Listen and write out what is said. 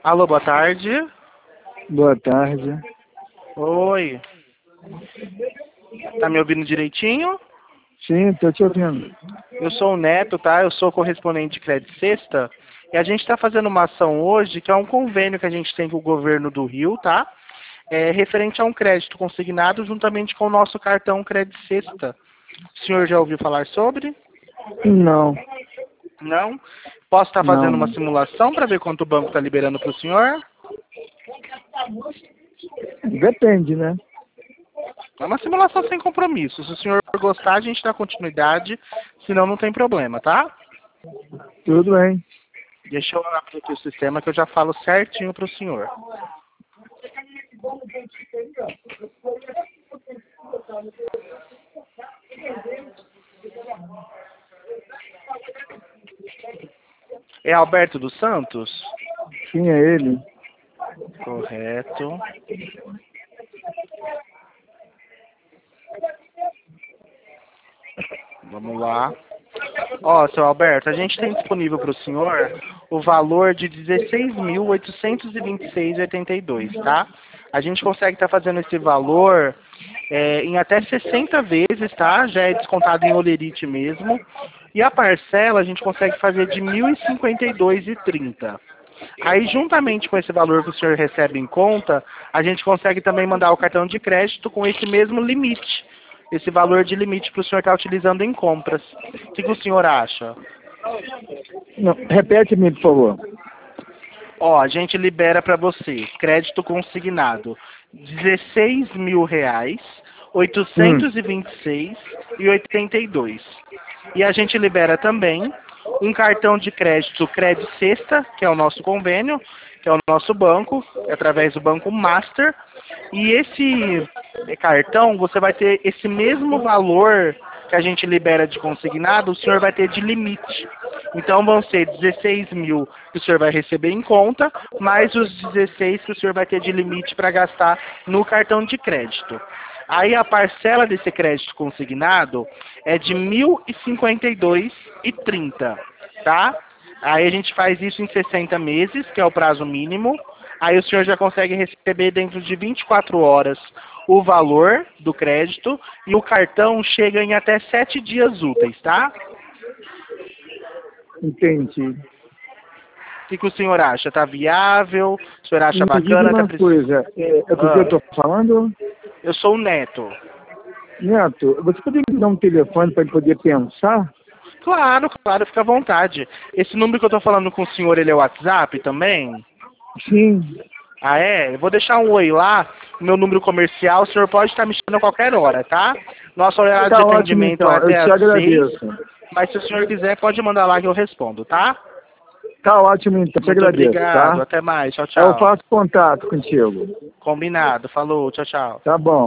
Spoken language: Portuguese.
Alô, boa tarde. Boa tarde. Oi. Tá me ouvindo direitinho? Sim, tô te ouvindo. Eu sou o Neto, tá? Eu sou correspondente de Crédito Sexta. E a gente está fazendo uma ação hoje, que é um convênio que a gente tem com o governo do Rio, tá? Referente a um crédito consignado juntamente com o nosso cartão Crédito Sexta. O senhor já ouviu falar sobre? Não, Não? Posso estar fazendo uma não. simulação para ver quanto o banco está liberando para o senhor? Depende, né? É uma simulação sem compromisso. Se o senhor gostar, a gente dá continuidade. Senão, não tem problema, tá? Tudo bem. Deixa eu abrir aqui o sistema que eu já falo certinho para o senhor. É Alberto dos Santos? Sim, é ele. Correto. Vamos lá. Ó, seu Alberto, a gente tem disponível para o senhor o valor de R$ 16.826,82, tá? A gente consegue estar fazendo esse valor em até 60 vezes, tá? Já é descontado em olerite mesmo. E a parcela a gente consegue fazer de R$ 1.052,30. Aí, juntamente com esse valor que o senhor recebe em conta, a gente consegue também mandar o cartão de crédito com esse mesmo limite. Esse valor de limite para o senhor estar utilizando em compras. O que o senhor acha? Não, repete-me, por favor. Ó, a gente libera para você, crédito consignado, R$ 16.000, Hum, 826,82. E a gente libera também um cartão de crédito Crédito Sexta, que é o nosso convênio, que é o nosso banco, através do Banco Master. E esse cartão, você vai ter esse mesmo valor que a gente libera de consignado, o senhor vai ter de limite. Então vão ser 16 mil que o senhor vai receber em conta, mais os 16 que o senhor vai ter de limite para gastar no cartão de crédito. Aí a parcela desse crédito consignado é de R$ 1.052,30, tá? Aí a gente faz isso em 60 meses, que é o prazo mínimo. Aí o senhor já consegue receber dentro de 24 horas o valor do crédito e o cartão chega em até 7 dias úteis, tá? entendi. O que o senhor acha? Tá viável? O senhor acha Me diga bacana? Tá uma coisa. É com quem eu Ah, tô falando? eu sou o Neto. Neto, você poderia me dar um telefone para ele poder pensar? Claro, claro, fica à vontade. Esse número que eu tô falando com o senhor, ele é o WhatsApp também? Sim. Ah, é? Eu vou deixar um oi lá, meu número comercial, o senhor pode estar me chamando a qualquer hora, tá? Nosso horário de Tá ótimo, atendimento é então. Eu até te às 6, agradeço. mas se o senhor quiser, pode mandar lá que eu respondo, tá? Tá ótimo, então. Te Muito agradeço, obrigado, tá? até mais, tchau, Eu tchau. faço contato contigo. Combinado, falou, tchau, tchau. Tá bom.